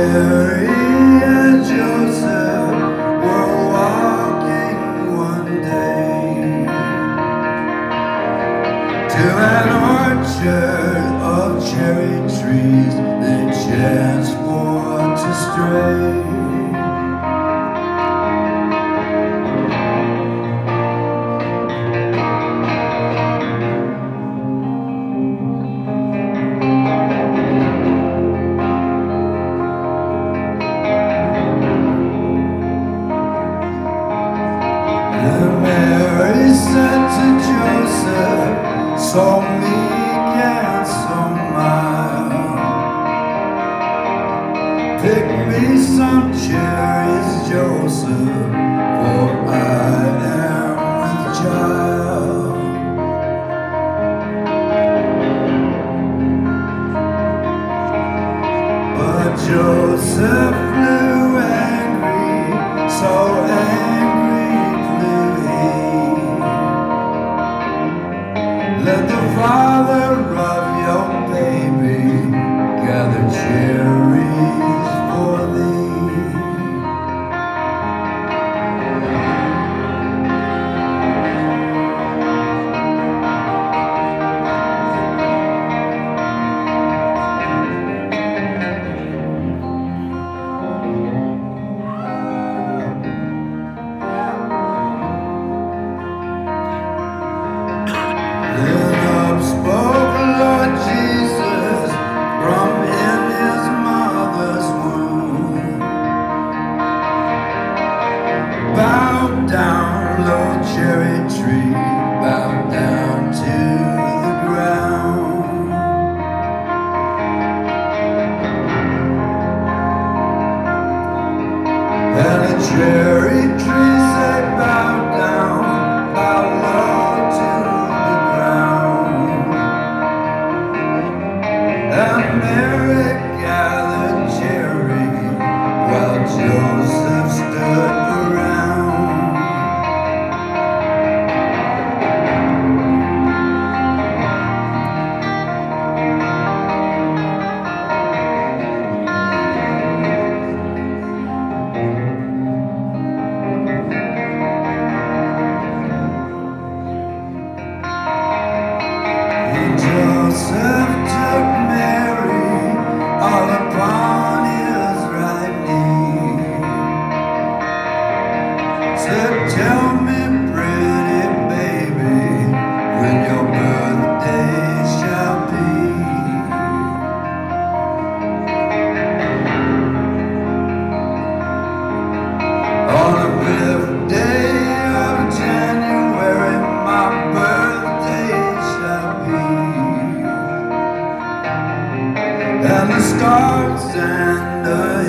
Mary and Joseph were walking one day to an orchard of cherry trees. They chanced for to stray. Mary said to Joseph, so meek and so mild, pick me some cherries, Joseph, for I am with child. But Joseph flew angry, so angry. Let the father of your baby gather cherries for thee. Then up spoke Lord Jesus from in his mother's womb. Bow down, Lord cherry tree, bow down to the ground. And the cherry tree said, bow down, bow low. And Mary gathered cherry while Joseph stood around. And Joseph took Mary all upon his right knee. Said, tell me, pretty baby, when your birthday shall be. On the 5th day of January, my birthday shall be. And the stars and the